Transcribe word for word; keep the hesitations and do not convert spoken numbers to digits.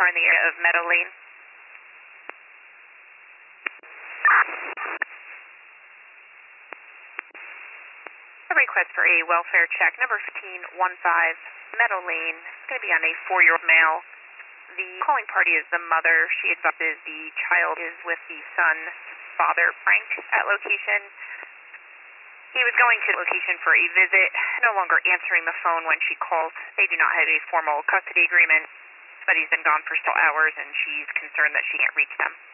car in the area of Meadow Lane. A request for a welfare check, number fifteen one five, Meadow Lane. It's going to be on a four-year-old male. The calling party is the mother. She advises the child is with the son's father, Frank, at location. He was going to the location for a visit, no longer answering the phone when she called. They do not have a formal custody agreement, but he's been gone for several hours, and she's concerned that she can't reach them.